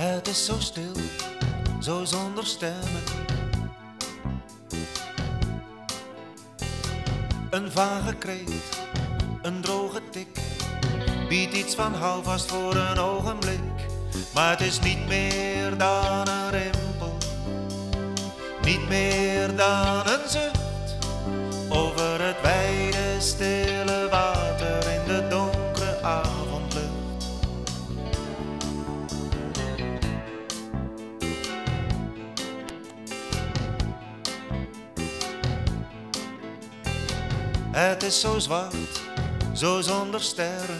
Het is zo stil, zo zonder stemmen. Een vage kreet, een droge tik, biedt iets van houvast voor een ogenblik. Maar het is niet meer dan een rimpel, niet meer dan een zucht over het wijde stille water in de donkere avondlucht. Het is zo zwart, zo zonder sterren.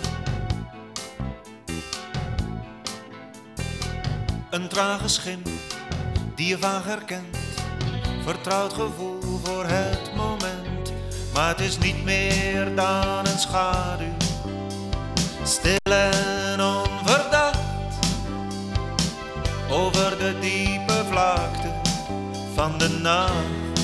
Een trage schim die je vaag herkent, vertrouwd gevoel voor het moment. Maar het is niet meer dan een schaduw, stil en onverdacht, over de diepe vlakte van de nacht.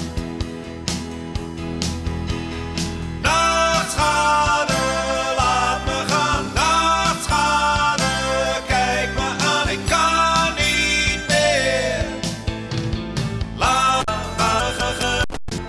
Nachtschade, laat me gaan, nachtschade, kijk me aan, ik kan niet meer. Laat me gaan.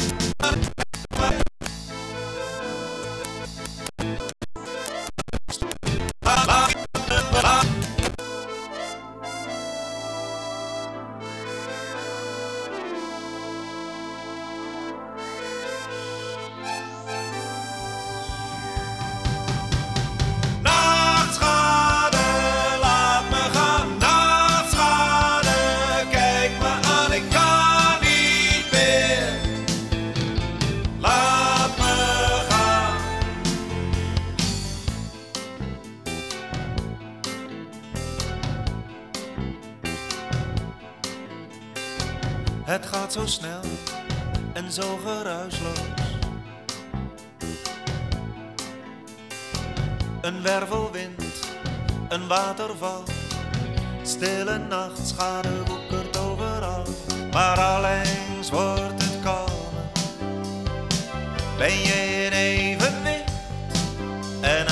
Het gaat zo snel en zo geruisloos. Een wervelwind, een waterval, stille nachtschade woekert overal. Maar allengs wordt het kalmer, ben je in evenwicht en